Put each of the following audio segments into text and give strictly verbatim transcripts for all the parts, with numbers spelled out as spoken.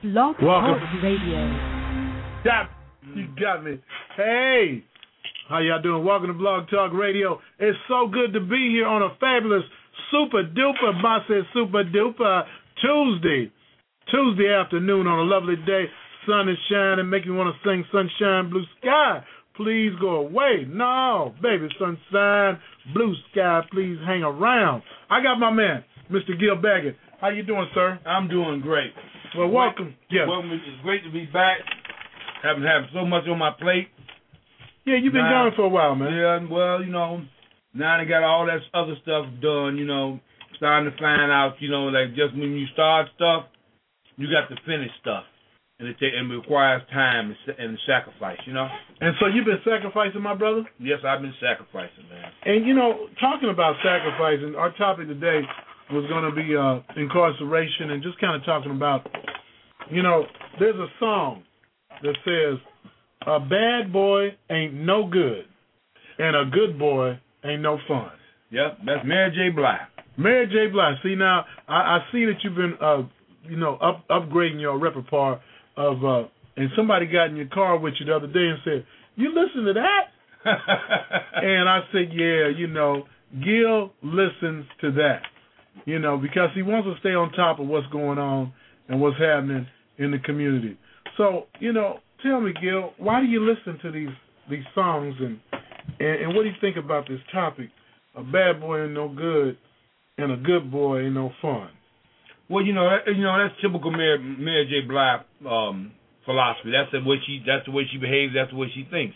Blog Talk Radio. That, you got me. Hey, how y'all doing? Welcome to Blog Talk Radio. It's so good to be here on a fabulous, super duper, I said super duper Tuesday. Tuesday afternoon on a lovely day. Sun is shining, making me want to sing Sunshine, Blue Sky. Please go away. No, baby, sunshine, blue sky, please hang around. I got my man, Mister Gil Baggett. How you doing, sir? I'm doing great. Well, welcome. Yes. Welcome. It's great to be back. Haven't had so much on my plate. Yeah, you've been now, gone for a while, man. Yeah, well, you know, now I got all that other stuff done, you know, starting to find out, you know, like just when you start stuff, you got to finish stuff. And it, take, and it requires time and, and sacrifice, you know? And so you've been sacrificing, my brother? Yes, I've been sacrificing, man. And, you know, talking about sacrificing, our topic today was going to be uh, incarceration and just kind of talking about, you know, there's a song that says, a bad boy ain't no good, and a good boy ain't no fun. Yep, that's Mary J. Blige. Mary J. Blige. See, now, I, I see that you've been, uh, you know, up, upgrading your repertoire of, uh, and somebody got in your car with you the other day and said, you listen to that? And I said, yeah, you know, Gil listens to that, you know, because he wants to stay on top of what's going on and what's happening in the community. So, you know, tell me, Gil, why do you listen to these these songs, and, and, and what do you think about this topic? A bad boy ain't no good, and a good boy ain't no fun. Well, you know, that, you know that's typical Mary, Mary J. Blige um, philosophy. That's the way she. That's the way she behaves. That's the way she thinks.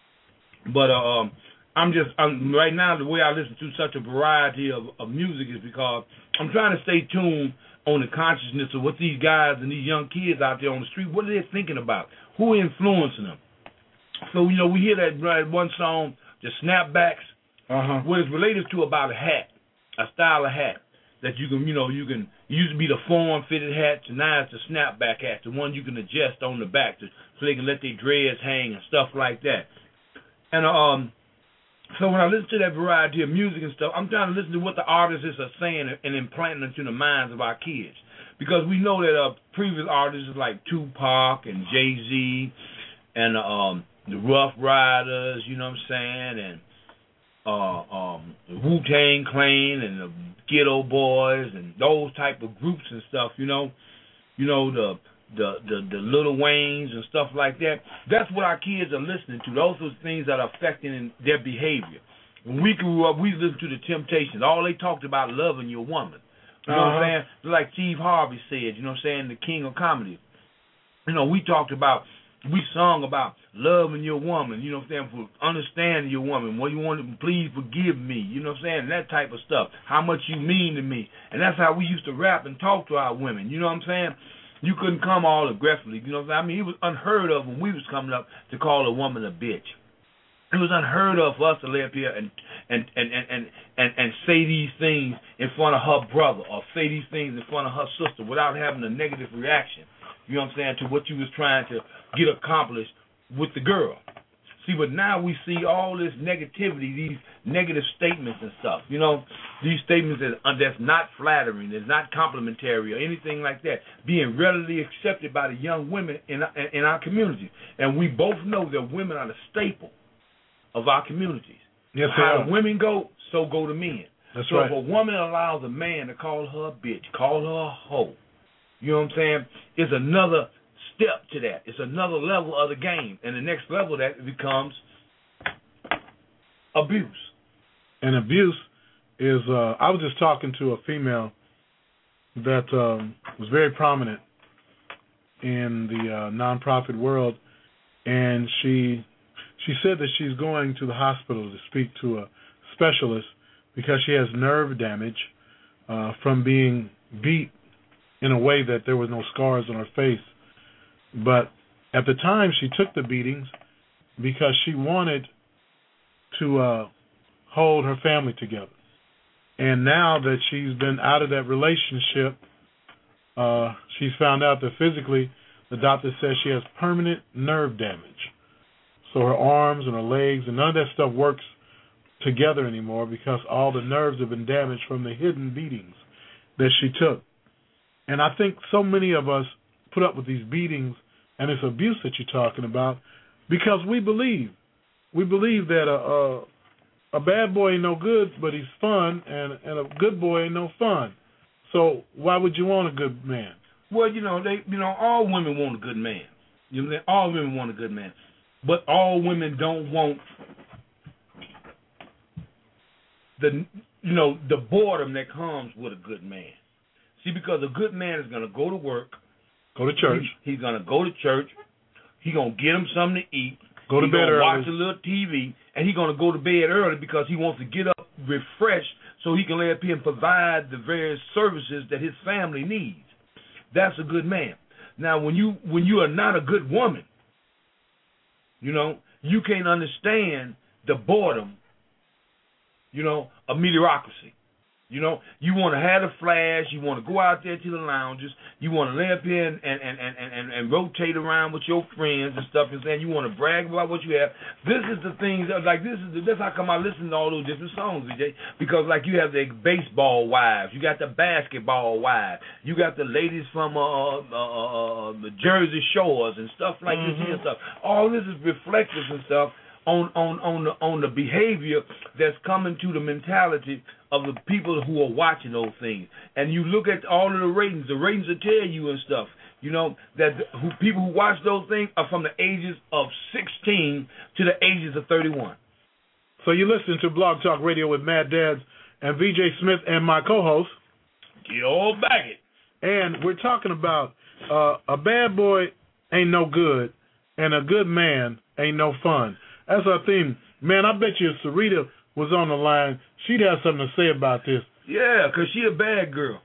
But uh, um, I'm just I'm, right now the way I listen to such a variety of, of music is because I'm trying to stay tuned on the consciousness of what these guys and these young kids out there on the street, what are they thinking about? Who are influencing them? So, you know, we hear that right, one song, the Snapbacks, uh-huh. what it's related to about a hat, a style of hat that you can, you know, you can, it used to be the form-fitted hat, so now it's the snapback hat, the one you can adjust on the back to, so they can let their dreads hang and stuff like that. And um, so when I listen to that variety of music and stuff, I'm trying to listen to what the artists are saying and implanting into the minds of our kids. Because we know that uh, previous artists like Tupac and Jay-Z and um, the Rough Riders, you know what I'm saying, and uh, um, the Wu-Tang Clan and the Ghetto Boys and those type of groups and stuff, you know, you know, the the the, the Little Waynes and stuff like that. That's what our kids are listening to. Those are things that are affecting their behavior. When we grew up, we listened to the Temptations. All they talked about loving your woman. You know uh-huh. what I'm saying? Like Steve Harvey said, you know what I'm saying, the king of comedy. You know, we talked about, we sung about loving your woman, you know what I'm saying, for understanding your woman, what you want to, please forgive me, you know what I'm saying, that type of stuff, how much you mean to me. And that's how we used to rap and talk to our women, you know what I'm saying? You couldn't come all aggressively, you know what I'm saying? I mean, it was unheard of when we was coming up to call a woman a bitch. It was unheard of for us to lay up here and and, and, and, and, and and say these things in front of her brother or say these things in front of her sister without having a negative reaction, you know what I'm saying, to what you was trying to get accomplished with the girl. See, but now we see all this negativity, these negative statements and stuff, you know, these statements that, uh, that's not flattering, that's not complimentary or anything like that, being readily accepted by the young women in, in our community. And we both know that women are the staple of our communities. Yes, how the women go, so go the men. That's so right. if a woman allows a man to call her a bitch, call her a hoe, you know what I'm saying, it's another step to that. It's another level of the game. And the next level of that becomes abuse. And abuse is, uh, I was just talking to a female that um, was very prominent in the uh, nonprofit world, and she she said that she's going to the hospital to speak to a specialist because she has nerve damage uh, from being beat in a way that there was no scars on her face. But at the time, she took the beatings because she wanted to uh, hold her family together. And now that she's been out of that relationship, uh, she's found out that physically the doctor says she has permanent nerve damage. So her arms and her legs and none of that stuff works together anymore because all the nerves have been damaged from the hidden beatings that she took. And I think so many of us put up with these beatings and this abuse that you're talking about because we believe. We believe that a, a, a bad boy ain't no good, but he's fun, and, and a good boy ain't no fun. So why would you want a good man? Well, you know, they, you know, all women want a good man. You know, all women want a good man, but all women don't want the, you know, the boredom that comes with a good man. See, because a good man is going to go to work, go to church. He, he's going to go to church. He's going to get him something to eat. Go to he's bed gonna early. Watch a little T V, and he's going to go to bed early because he wants to get up refreshed so he can lay up here and provide the various services that his family needs. That's a good man. Now, when you when you are not a good woman, you know, you can't understand the boredom, you know, of mediocrity. You know, you want to have the flash. You want to go out there to the lounges. You want to lay up here and and, and, and, and, and rotate around with your friends and stuff. And saying you want to brag about what you have. This is the things that, like this is the, that's how come I listen to all those different songs, V J. Because like you have the baseball wives, you got the basketball wives, you got the ladies from uh, uh, uh, the Jersey Shores and stuff like mm-hmm. this here and stuff. All this is reflective and stuff on on on the on the behavior that's coming to the mentality of the people who are watching those things. And you look at all of the ratings, the ratings will tell you and stuff, you know, that the, who, people who watch those things are from the ages of sixteen to the ages of thirty-one. So you listen to Blog Talk Radio with Mad Dads and V J Smith and my co-host, Gil Baggett. And we're talking about uh, a bad boy ain't no good and a good man ain't no fun. That's our theme. Man, I bet you if Sarita was on the line, she'd have something to say about this. Yeah, because she a bad girl.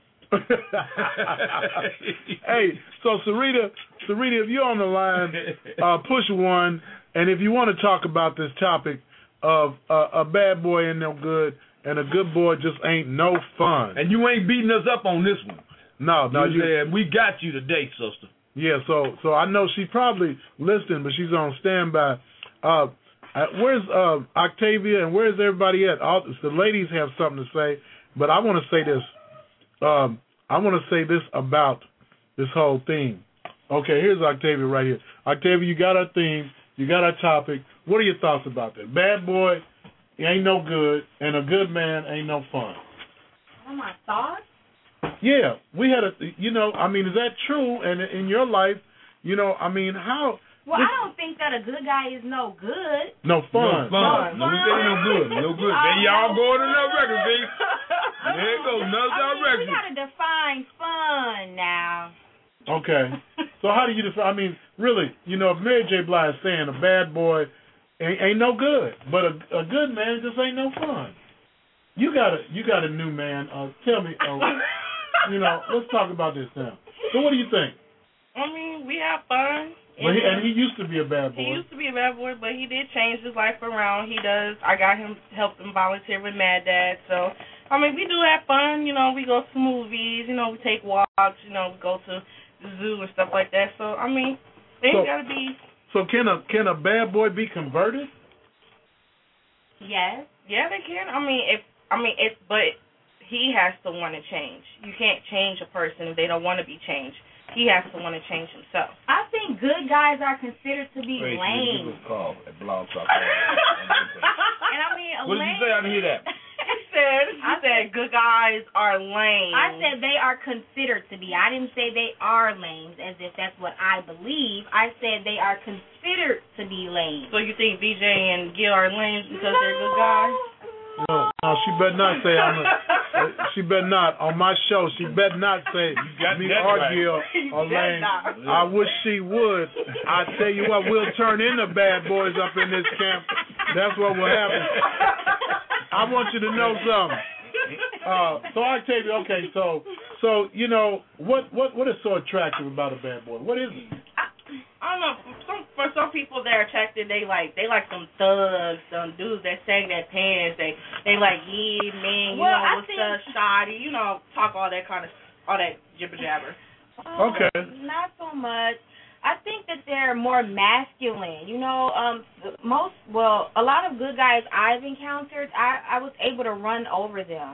Hey, so Sarita, Sarita, if you're on the line, uh, push one. And if you want to talk about this topic of uh, a bad boy ain't no good and a good boy just ain't no fun. And you ain't beating us up on this one. No, no. You, you, we got you today, sister. Yeah, so so I know she's probably listening, but she's on standby. Uh, Uh, where's uh, Octavia and where's everybody at? All, the ladies have something to say, but I want to say this. Um, I want to say this about this whole theme. Okay, here's Octavia right here. Octavia, you got our theme. You got our topic. What are your thoughts about that? Bad boy ain't no good, and a good man ain't no fun. Oh, my thoughts? Yeah, we had a, you know, I mean, is that true? And in your life, you know, I mean, how... Well, I don't think that a good guy is no good. No fun. No fun. No, we say no good. No good. There y'all going to another record, see? There you go, another I mean, record. We got to define fun now. Okay. So how do you define, I mean, really, you know, if Mary J. Blige is saying a bad boy ain't, ain't no good, but a, a good man just ain't no fun. You got a, you got a new man. Uh, tell me, uh, you know, let's talk about this now. So what do you think? I mean, we have fun. But he, and he used to be a bad boy. He used to be a bad boy, but he did change his life around. He does. I got him, helped him volunteer with Mad Dad. So, I mean, we do have fun. You know, we go to movies. You know, we take walks. You know, we go to the zoo and stuff like that. So, I mean, they so, got to be. So can a can a bad boy be converted? Yes. Yeah, they can. I mean, if I mean, if but he has to want to change. You can't change a person if they don't want to be changed. He has to want to change himself. I think good guys are considered to be Wait, lame. Give us a call at Blog Talk. And I mean, a what lame. did you say? I didn't hear that. I said, I said, good guys are lame. I said they are considered to be. I didn't say they are lame, as if that's what I believe. I said they are considered to be lame. So you think V J and Gil are lame because no. they're good guys? No, no, she better not say I'm a, she better not on my show. She better not say me or Gil or Lane. I wish she would. I tell you what, we'll turn into bad boys up in this camp. That's what will happen. I want you to know something. Uh, so I tell you, okay, so so you know what what what is so attractive about a bad boy? What is it? I don't know. For some, for some people, they're attracted. They like they like some thugs, some dudes that sag their pants. They they like yeah, man, you well, know I what's think, the shoddy, you know, talk all that kind of all that jibber jabber. Uh, okay. Not so much. I think that they're more masculine. You know, um, most well, a lot of good guys I've encountered, I I was able to run over them.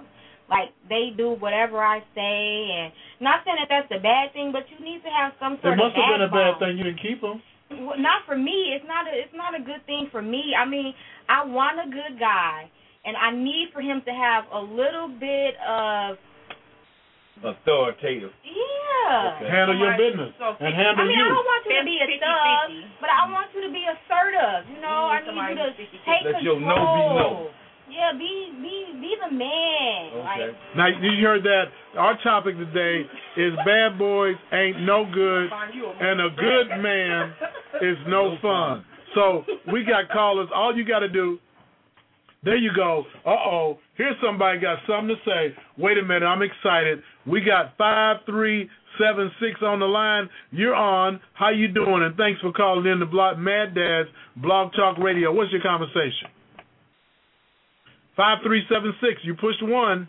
like they do whatever I say, and not saying that that's a bad thing, but you need to have some sort it of must have been a bad backbone. thing you didn't keep them. Well, not for me. It's not a. It's not a good thing for me. I mean, I want a good guy, and I need for him to have a little bit of authoritative. Yeah. Okay. Handle your business So, and handle I mean, you. I don't want you to be a thug, but I want you to be assertive. You know, I need you to take Let control. your no be no. Yeah, be be be the man. Okay. Like, Now, you heard that. Our topic today is bad boys ain't no good, and a good man is no fun. So we got callers. All you got to do, there you go. Uh-oh, here's somebody got something to say. Wait a minute, I'm excited. We got five three seven six on the line. You're on. How you doing? And thanks for calling in to Blog, Mad Dad's Blog Talk Radio. What's your conversation? five three seven six. You pushed one.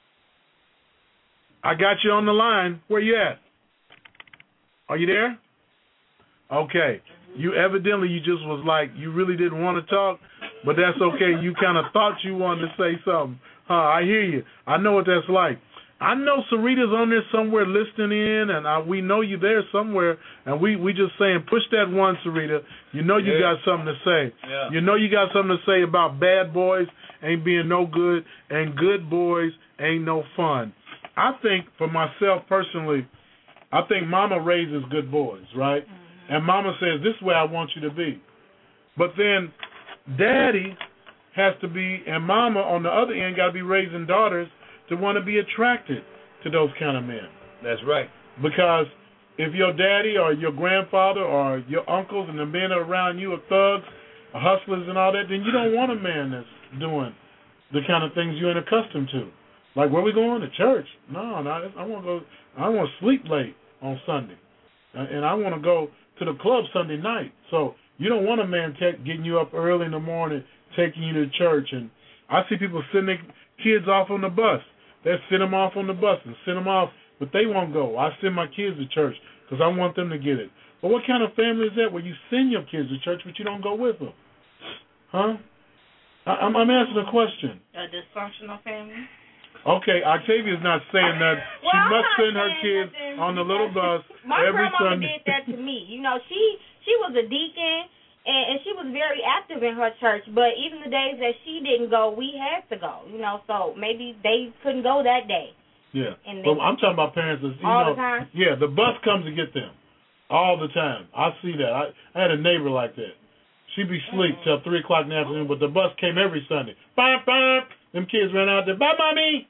I got you on the line. Where you at? Are you there? Okay. You evidently, you just was like, you really didn't want to talk, but that's okay. You kind of thought you wanted to say something. Huh, I hear you. I know what that's like. I know Sarita's on there somewhere listening in, and I, we know you there somewhere, and we, we just saying, push that one, Sarita. You know you Yeah. got something to say. Yeah. You know you got something to say about bad boys ain't being no good, and good boys ain't no fun. I think, for myself personally, I think Mama raises good boys, right? Mm-hmm. And Mama says, this is where I want you to be. But then Daddy has to be, and Mama on the other end got to be raising daughters to want to be attracted to those kind of men. That's right. Because if your daddy or your grandfather or your uncles and the men around you are thugs, are hustlers and all that, then you don't want a man that's doing the kind of things you ain't accustomed to. Like, where we going? To church? No, no, I want to go. I want to sleep late on Sunday, and I want to go to the club Sunday night. So you don't want a man t- getting you up early in the morning, taking you to church. And I see people sending their kids off on the bus. They send them off on the bus and send them off, but they won't go. I send my kids to church because I want them to get it. But what kind of family is that where you send your kids to church but you don't go with them? Huh? I, I'm, I'm asking a question. A dysfunctional family? Okay, Octavia's not saying that. She well, must I'm send not her saying kids nothing on the little bus my every grandmama Sunday. did that to me. You know, she she was a deacon, and, and she was very active in her church. But even the days that she didn't go, we had to go. You know, so maybe they couldn't go that day. Yeah, and but I'm talking about parents that, you all know, the time. Yeah, the bus comes to get them all the time. I see that. I, I had a neighbor like that. She'd be asleep till three o'clock in the afternoon, but the bus came every Sunday. Bam, bam. Them kids ran out there. Bye, mommy.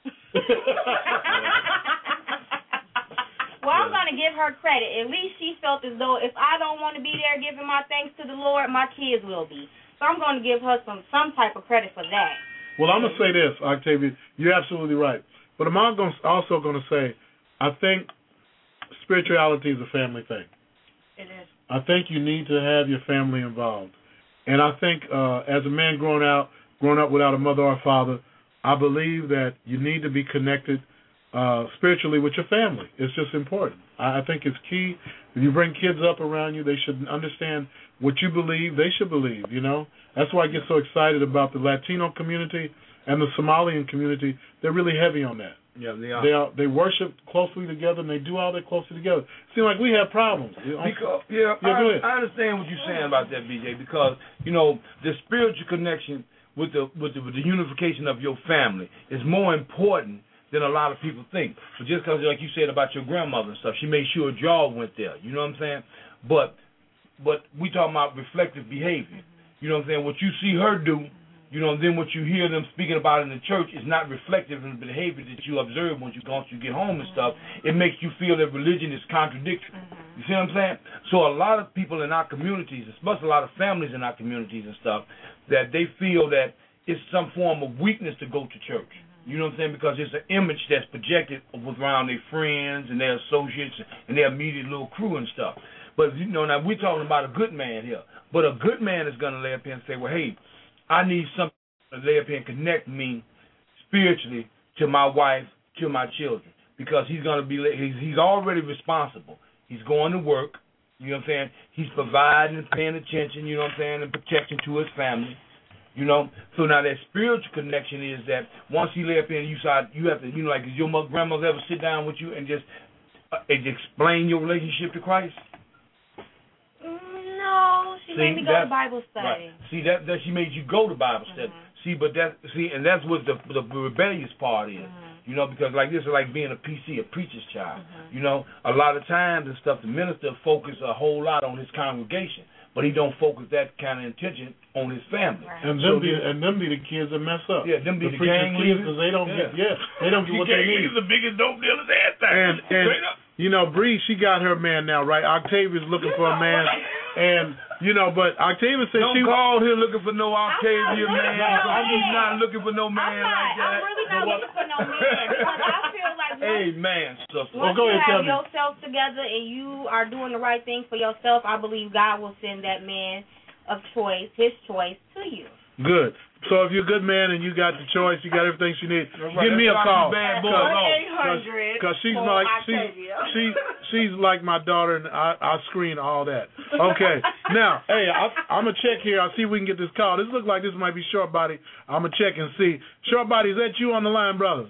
Well, I'm going to give her credit. At least she felt as though if I don't want to be there giving my thanks to the Lord, my kids will be. So I'm going to give her some, some type of credit for that. Well, I'm going to say this, Octavia. You're absolutely right. But I'm also going to say, I think spirituality is a family thing. It is. I think you need to have your family involved. And I think uh, as a man growing out, growing up without a mother or a father, I believe that you need to be connected uh, spiritually with your family. It's just important. I, I think it's key. If you bring kids up around you, they should understand what you believe. They should believe, you know. That's why I get so excited about the Latino community and the Somalian community. They're really heavy on that. Yeah, they are. They are. They worship closely together, and they do all that closely together. Seems like we have problems. Because, yeah, yeah I, I understand what you're saying about that, B J. Because you know the spiritual connection with the with the, with the unification of your family is more important than a lot of people think. But just because, like you said about your grandmother and stuff, she made sure y'all went there. You know what I'm saying? But but we talking about reflective behavior. You know what I'm saying? What you see her do. You know, then what you hear them speaking about in the church is not reflective in the behavior that you observe once you, once you get home and stuff. It makes you feel that religion is contradictory. Mm-hmm. You see what I'm saying? So a lot of people in our communities, especially a lot of families in our communities and stuff, that they feel that it's some form of weakness to go to church. Mm-hmm. You know what I'm saying? Because it's an image that's projected around their friends and their associates and their immediate little crew and stuff. But, you know, now we're talking about a good man here. But a good man is going to lay up here and say, well, hey, I need something to lay up here and connect me spiritually to my wife, to my children, because he's going to be he's, he's already responsible. He's going to work, you know what I'm saying? He's providing and paying attention, you know what I'm saying, and protection to his family. You know, so now that spiritual connection is that once you lay up in, you start, you have to, you know, like, does your mother, grandmother ever sit down with you and just uh, and explain your relationship to Christ? No, she see, made me go to Bible study. Right. See, that that she made you go to Bible study. Mm-hmm. See, but that see, and that's what the the rebellious part is. Mm-hmm. You know, because like this is like being a P C, a preacher's child. Mm-hmm. You know, a lot of times and stuff, the minister focus a whole lot on his congregation, but he don't focus that kind of attention on his family. Right. And them so be and them be the kids that mess up. Yeah, them be the, the gang leaders because they don't yeah. get yeah they don't get what they need. He's the biggest dope dealers at that. And and you know, Bree, she got her man now, right? Octavia's looking for a man, and you know, but Octavia said don't she call here looking for no Octavia man. No I'm just not looking for no man I'm not, like that. I'm really not looking for no man because I feel like once, hey man, sister. once well, go you ahead, have yourself together and you are doing the right thing for yourself, I believe God will send that man of choice, his choice, to you. Good. So if you're a good man and you got the choice, you got everything she needs, right. give me a call. Because she's like she's she, she's like my daughter, and I, I screen all that. Okay. Now, hey, I, I'm gonna check here. I'll see if we can get this call. This looks like this might be Short Body. I'm gonna check and see. Short Body, is that you on the line, brother?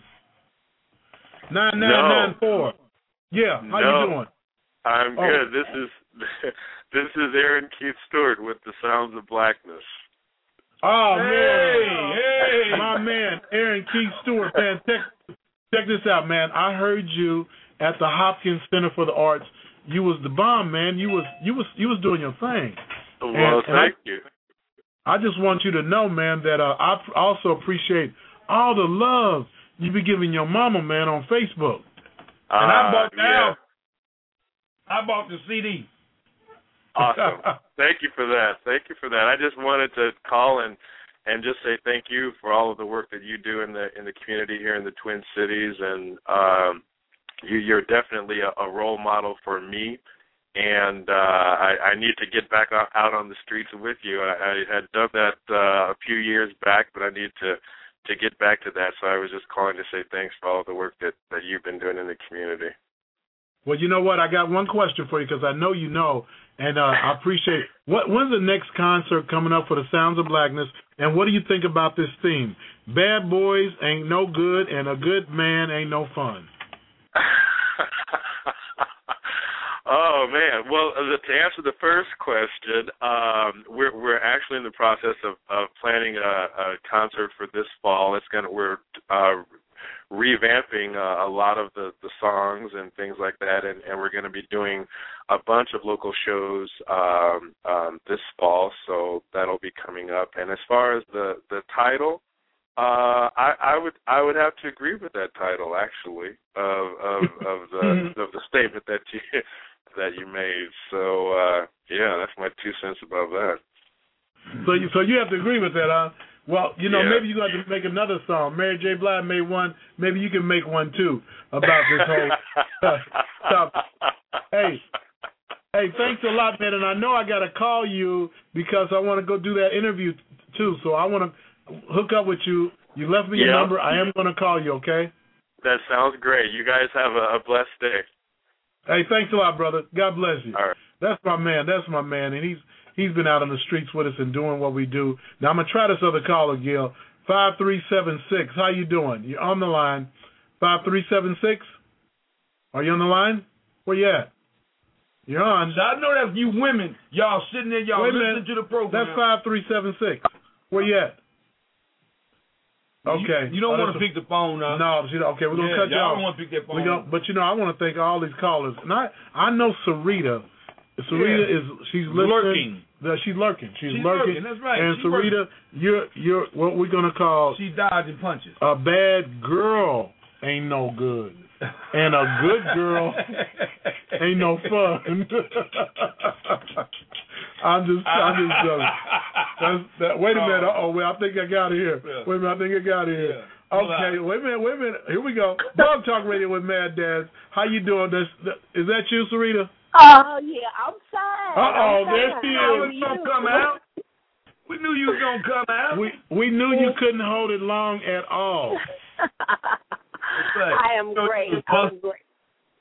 Nine nine nine four. Yeah. How no. you doing? I'm oh. good. This is this is Aaron Keith Stewart with the Sounds of Blackness. Oh, hey, man. Hey, my man, Aaron Keith Stewart, man. Check, check this out, man. I heard you at the Hopkins Center for the Arts. You was the bomb, man. You was you was you was doing your thing. Well, and, thank and I, you. I just want you to know, man, that uh, I also appreciate all the love you be giving your mama, man, on Facebook. Uh, and I bought the yeah. album. I bought the C D. Awesome. Thank you for that. Thank you for that. I just wanted to call and and just say thank you for all of the work that you do in the in the community here in the Twin Cities, and um, you, you're definitely a, a role model for me. And uh, I, I need to get back out on the streets with you. I, I had done that uh, a few years back, but I need to to get back to that. So I was just calling to say thanks for all of the work that, that you've been doing in the community. Well, you know what? I got one question for you because I know you know, and uh, I appreciate. What when's the next concert coming up for the Sounds of Blackness? And what do you think about this theme? Bad boys ain't no good, and a good man ain't no fun. Oh man! Well, to answer the first question, um, we're we're actually in the process of, of planning a, a concert for this fall. It's gonna we're uh, revamping uh, a lot of the, the songs and things like that, and, and we're going to be doing a bunch of local shows um, um, this fall, so that'll be coming up. And as far as the, the title, uh, I, I would I would have to agree with that title actually of of, of the of the statement that you that you made. So uh, yeah, that's my two cents about that. So you so you have to agree with that, huh? Well, you know, yeah. maybe you got to make another song. Mary J. Blige made one. Maybe you can make one, too, about this whole stuff. Hey, hey, thanks a lot, man. And I know I got to call you because I want to go do that interview, too. So I want to hook up with you. You left me yep. your number. I am going to call you, okay? That sounds great. You guys have a, a blessed day. Hey, thanks a lot, brother. God bless you. All right. That's my man. That's my man. And he's He's been out on the streets with us and doing what we do. Now, I'm going to try this other caller, Gil. five three seven six. How you doing? You're on the line. five three seven six? Are you on the line? Where you at? You're on. So I know that's you women. Y'all sitting there, y'all Wait listening to the program. That's five three seven six. Where you at? Okay. You, you don't oh, want to pick the phone up. No, you know, okay, we're going to yeah, cut you off. Y'all don't want to pick that phone up. But, you know, I want to thank all these callers. And I, I know Sarita. Sarita yeah. is she's listening. Lurking. The, she's lurking. She's, she's lurking. lurking. That's right. And she's Sarita, working. you're you're what we're gonna call she's dodging punches. A bad girl ain't no good, and a good girl ain't no fun. I'm just I'm just joking. That's, that, wait a minute. Uh oh. I think I got it here. Yeah. Wait a minute. I think I got it here. Yeah. Okay. Wait a minute. Wait a minute. Here we go. Blog Talk Radio with Mad Dads. How you doing? This, is that you, Sarita? Oh, yeah, I'm fine. Uh-oh, I'm there fine. she is. How are was gonna come out. We knew you was gonna come out. We we knew you couldn't hold it long at all. I am great. I'm great.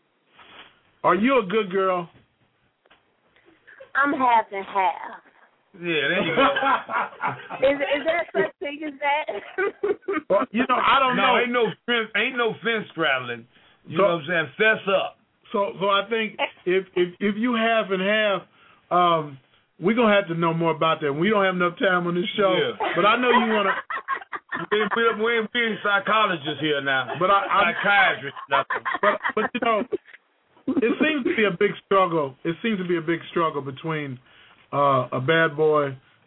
Are you a good girl? I'm half and half. Yeah, there you go. is is there such thing as that? Well, you know, I don't no, know. ain't no fence, ain't no fence straddling. You So- know what I'm saying? Fess up. So, so I think if if if you have and have, um, we're gonna have to know more about that. We don't have enough time on this show, Yeah. but I know you wanna. We ain't, we ain't, we ain't psychologists here now. But I, I'm, Psychiatrists, nothing. but but you know, it seems to be a big struggle. It seems to be a big struggle between uh, a bad boy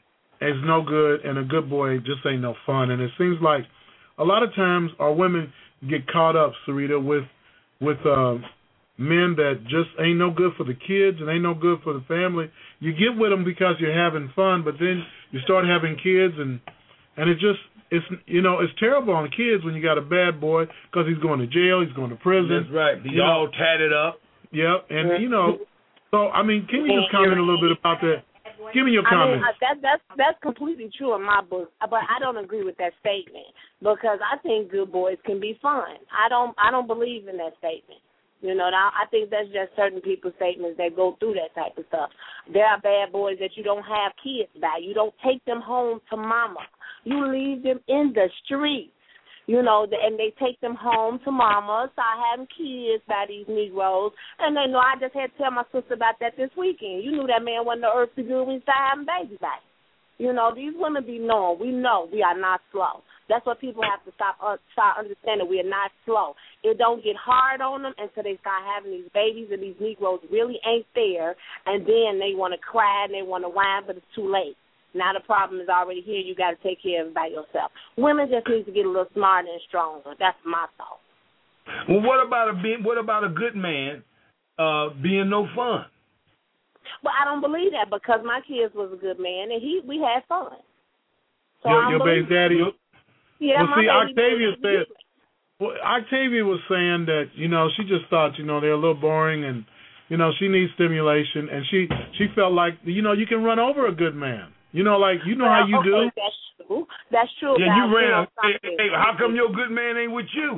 is no good and a good boy just ain't no fun. And it seems like a lot of times our women get caught up, Sarita, with with uh, men that just ain't no good for the kids and ain't no good for the family. You get with them because you're having fun, but then you start having kids, and and it just it's you know it's terrible on kids when you got a bad boy because he's going to jail, he's going to prison. That's right. He's You know, all tatted up. yeah, and you know, so I mean, can you just comment a little bit about that? Give me your I mean, comments. that that's that's completely true in my book, but I don't agree with that statement because I think good boys can be fun. I don't I don't believe in that statement. You know, now I think that's just certain people's statements that go through that type of stuff. There are bad boys that you don't have kids by. You don't take them home to mama. You leave them in the streets. You know, and they take them home to mama, start having kids by these Negroes. And they know I just had to tell my sister about that this weekend. You knew that man wasn't the earth too good when he started having babies by. You know, these women be knowing. We know we are not slow. That's what people have to stop uh, start understanding. We are not slow. It don't get hard on them until they start having these babies and these Negroes really ain't there, and then they want to cry and they want to whine, but it's too late. Now the problem is already here. You got to take care of it by yourself. Women just need to get a little smarter and stronger. That's my thought. Well, what about a being, what about a good man uh, being no fun? But I don't believe that because my kids was a good man and he we had fun. So your I your don't baby believe daddy. Yeah, well, my see, baby Octavia daddy said. Well, Octavia was saying that you know she just thought you know they're a little boring and you know she needs stimulation and she she felt like you know you can run over a good man. You know, like you know well, how you okay, do. That's true. That's true. Yeah, you about, ran. You know, Hey, hey, how come your good man ain't with you?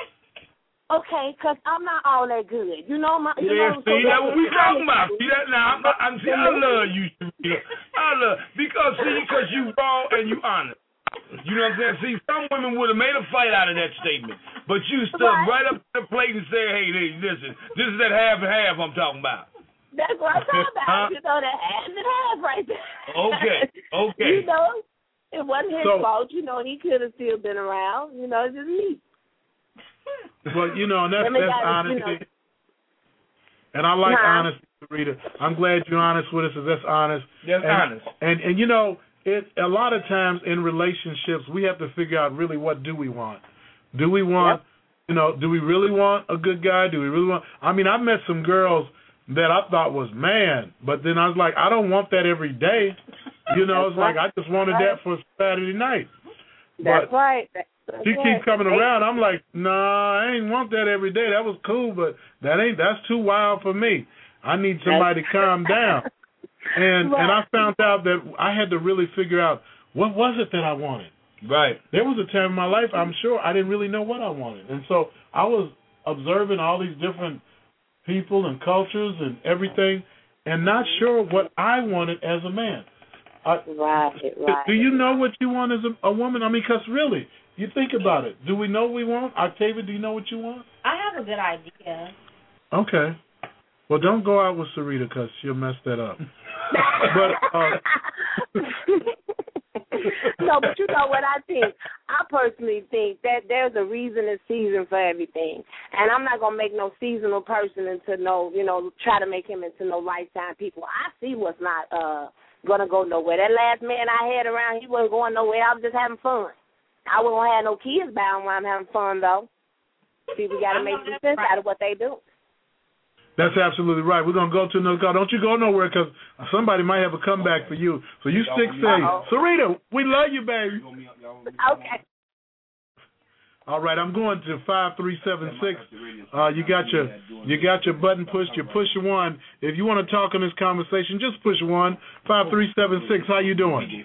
Okay, because I'm not all that good. You know, my. You Yeah, know, see, so that's what we talking about. you. See that now? I'm, I'm, see, I love you, Sarita. I love because see, because you raw and you honest. You know what I'm saying? See, some women would have made a fight out of that statement, but you stood Right. right up to the plate and said, "Hey, listen, this is that half and half I'm talking about." That's what I'm talking about. Huh? You know, that half and half right there. Okay, okay. You know, it wasn't his So- fault. You know, he could have still been around. You know, it's just me. But you know, and that's Women that's gotta, honesty. you know. And I like Nah. honesty, Rita. I'm glad you're honest with us. 'Cause that's honest. That's and, honest. And and you know, it a lot of times in relationships we have to figure out really what do we want. Do we want, Yep. you know, do we really want a good guy? Do we really want? I mean, I've met some girls that I thought was man, but then I was like, I don't want that every day. You know, it's like I just wanted that for Saturday night. That's But right. That's she right. keeps coming around. I'm like, nah, I ain't want that every day. That was cool, but that ain't. That's too wild for me. I need somebody to calm down. And Right. and I found out that I had to really figure out what was it that I wanted. Right. There was a time in my life, I'm sure, I didn't really know what I wanted, and so I was observing all these different people and cultures and everything, and not sure what I wanted as a man. I, Right, right. Do you know what you want as a, a woman? I mean, because really, you think about it. Do we know what we want? Octavia, do you know what you want? I have a good idea. Okay. Well, don't go out with Sarita because she'll mess that up. But uh, no, but you know what I think? I personally think that there's a reason and season for everything. And I'm not going to make no seasonal person into no, you know, try to make him into no lifetime people. I see what's not uh, going to go nowhere. That last man I had around, he wasn't going nowhere. I was just having fun. I wasn't have no kids bound when I'm having fun, though. See, we got to make some sense out of what they do. That's absolutely right. We're going to go to another call. Don't you go nowhere because somebody might have a comeback for you. So you stick safe. Sarita, we love you, baby. Okay. All right, I'm going to five three seven six. Uh, you got your you got your button pushed. You push one. If you want to talk in this conversation, just push one. five three seven six. How you doing?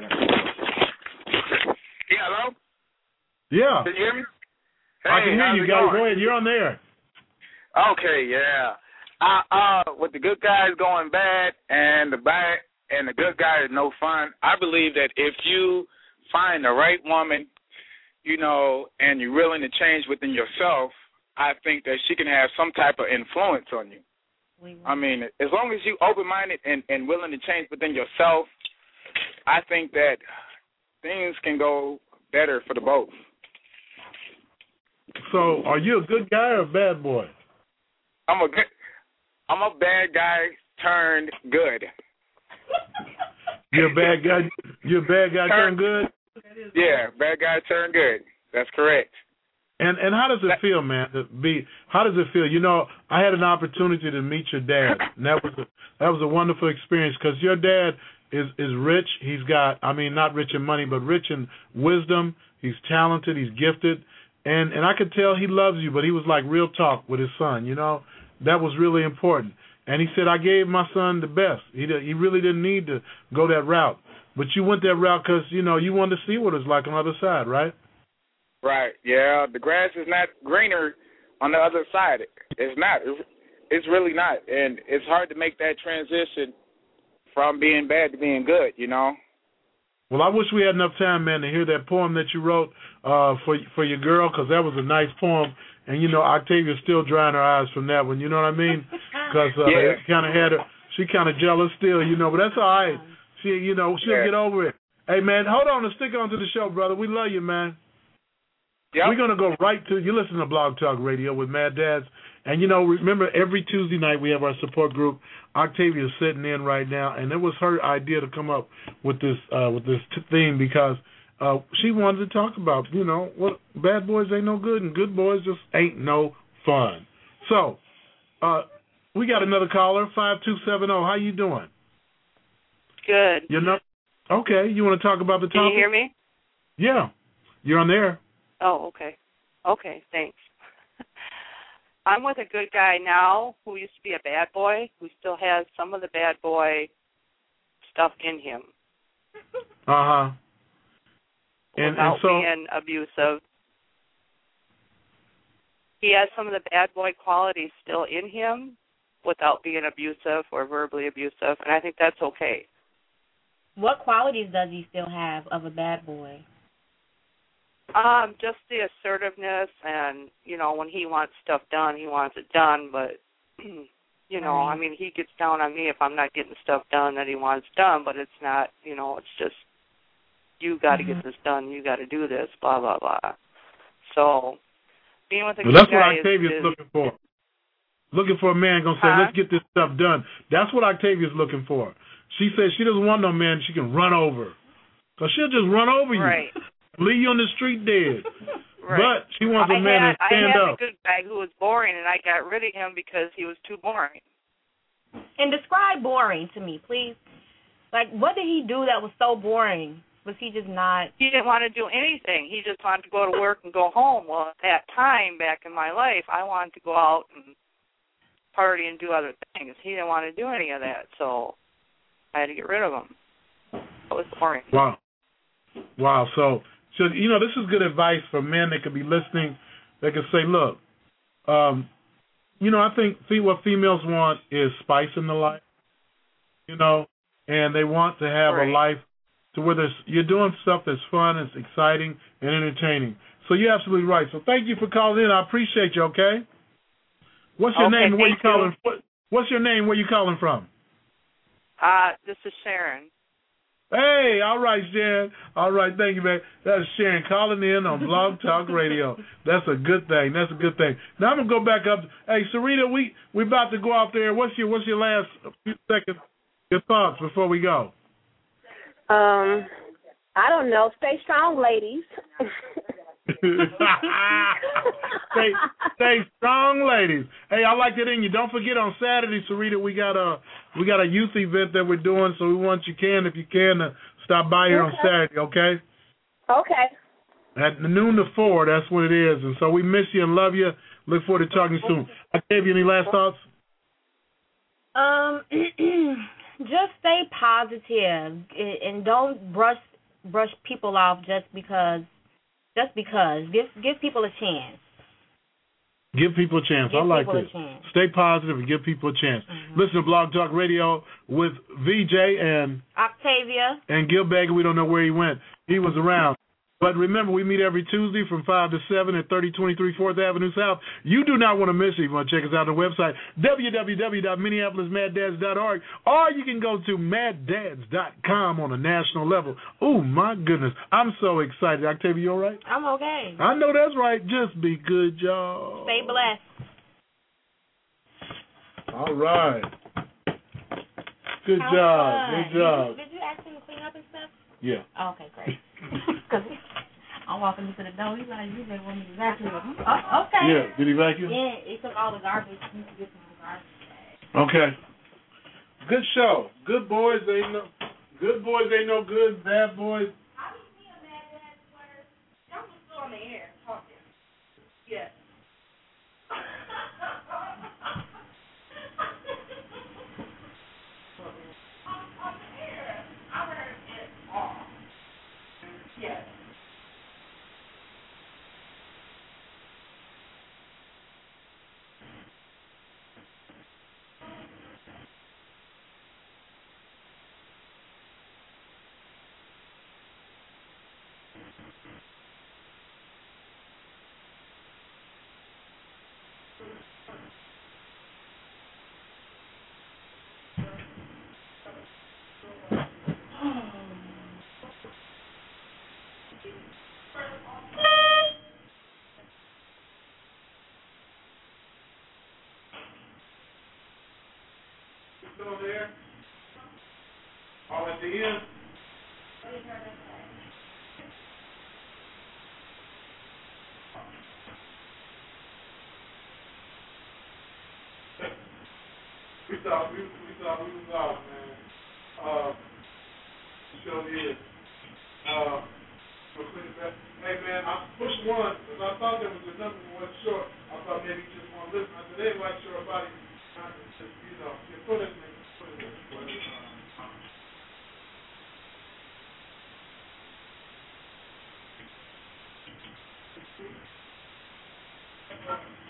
Yeah, hello? Yeah. Can you hear me? Hey, I can hear how's you, it guys. going? Go ahead. You're on there. Okay, yeah. Uh, uh, with the good guys going bad and the bad and a good guy is no fun. I believe that if you find the right woman, you know, and you're willing to change within yourself, I think that she can have some type of influence on you. I mean, as long as you're open-minded and, and willing to change within yourself, I think that things can go better for the both. So, are you a good guy or a bad boy? I'm a good, I'm a bad guy turned good. You're a bad guy. You're a bad guy turned good. Yeah, bad guy turned good. That's correct. And and how does it feel, man? To be how does it feel? You know, I had an opportunity to meet your dad, and that was a, that was a wonderful experience because your dad is is rich. He's got, I mean, not rich in money, but rich in wisdom. He's talented. He's gifted, and and I could tell he loves you. But he was like real talk with his son. You know, that was really important. And he said, I gave my son the best. He he really didn't need to go that route, but you went that route because you know you wanted to see what it's like on the other side, right? Right, yeah. The grass is not greener on the other side. It's not. It's really not. And it's hard to make that transition from being bad to being good, you know? Well, I wish we had enough time, man, to hear that poem that you wrote uh, for for your girl, because that was a nice poem. And, you know, Octavia's still drying her eyes from that one, you know what I mean? Because uh, yeah. it kind of had her, she kind of jealous still, you know, but that's all right. She, you know, she'll yeah. get over it. Hey, man, hold on and stick on to the show, brother. We love you, man. Yep. We're going to go right to, you listen to Blog Talk Radio with Mad Dads. And, you know, remember, every Tuesday night we have our support group. Octavia's sitting in right now, and it was her idea to come up with this uh, with this t- theme because uh, she wanted to talk about, you know, what bad boys ain't no good and good boys just ain't no fun. So, uh, we got another caller, five two seven zero. How you doing? Good. You're not, okay, you want to talk about the topic? Can you hear me? Yeah, you're on there. Oh, okay. Okay, thanks. I'm with a good guy now who used to be a bad boy, who still has some of the bad boy stuff in him. Uh-huh. And, without and so, being abusive. He has some of the bad boy qualities still in him without being abusive or verbally abusive, and I think that's okay. What qualities does he still have of a bad boy? Um, just the assertiveness and, you know, when he wants stuff done, he wants it done, but, you know, right. I mean, he gets down on me if I'm not getting stuff done that he wants done, but it's not, you know, it's just, you got to mm-hmm. get this done, you got to do this, blah, blah, blah. So, being with a well, good that's guy what Octavia's is, looking for. Looking for a man going to say, huh? let's get this stuff done. That's what Octavia's looking for. She says she doesn't want no man she can run over. Because she'll just run over you. Right. Leave you on the street dead. Right. But she wants a I man had, to stand I had up. a good guy who was boring, and I got rid of him because he was too boring. And describe boring to me, please. Like, what did he do that was so boring? Was he just not... He didn't want to do anything. He just wanted to go to work and go home. Well, at that time back in my life, I wanted to go out and party and do other things. He didn't want to do any of that, so I had to get rid of him. It was boring. Wow. Wow. So, so you know, this is good advice for men that could be listening. They could say, look, um, you know, I think what females want is spice in the life, you know, and they want to have right. a life to where there's, you're doing stuff that's fun, it's exciting, and entertaining. So you're absolutely right. So thank you for calling in. I appreciate you, okay? What's your okay, name and where you you. calling what, What's your name where you calling from? Uh, this is Sharon. Hey, all right, Sharon. All right, thank you, man. That's Sharon calling in on Blog Talk Radio. That's a good thing. That's a good thing. Now I'm gonna go back up. Hey, Sarita, we we about to go out there. What's your What's your last few seconds? Your thoughts before we go? Um, I don't know. Stay strong, ladies. stay, stay strong, ladies. Hey, I like that in you. Don't forget on Saturday, Sarita, we got a we got a youth event that we're doing, so we want you can, if you can, to stop by here okay. on Saturday, okay? Okay. At noon to four, that's what it is. And so we miss you and love you. Look forward to talking soon. I gave you any last thoughts? Um, just stay positive and don't brush brush people off just because. Just because. Give give people a chance. Give people a chance. Give I like people this. A chance. Stay positive and give people a chance. Mm-hmm. Listen to Blog Talk Radio with V J and Octavia. And Gil Baker. We don't know where he went. He was around. But remember, we meet every Tuesday from five to seven at thirty twenty-three fourth Avenue South. You do not want to miss it. You want to check us out on the website, w w w dot minneapolis mad dads dot org, or you can go to mad dads dot com on a national level. Oh, my goodness. I'm so excited. Octavia, you all right? I'm okay. I know that's right. Just be good, y'all. Stay blessed. All right. Good How job. fun. Good job. Did you, did you ask him to clean up and stuff? Yeah. Oh, okay, great. Because I'm walking into the door. He's like, you may want me to vacuum. Oh, okay. Yeah. Did he vacuum? Yeah, he took all the garbage. He needs to get some garbage. Okay. Good show. Good boys, they know. Good boys, they know good. Bad boys. How do you see a mad dad sweater? Y'all was still on the air talking. Yes. Yes. Still there? All at the end? We thought we, we thought we was off, man. Uh, sure did. Uh, hey man, I pushed one because I thought there was a number one short. I thought maybe you just want to listen. I said, they ain't like sure about it. Just, you know, you put it in, put it in, put it in.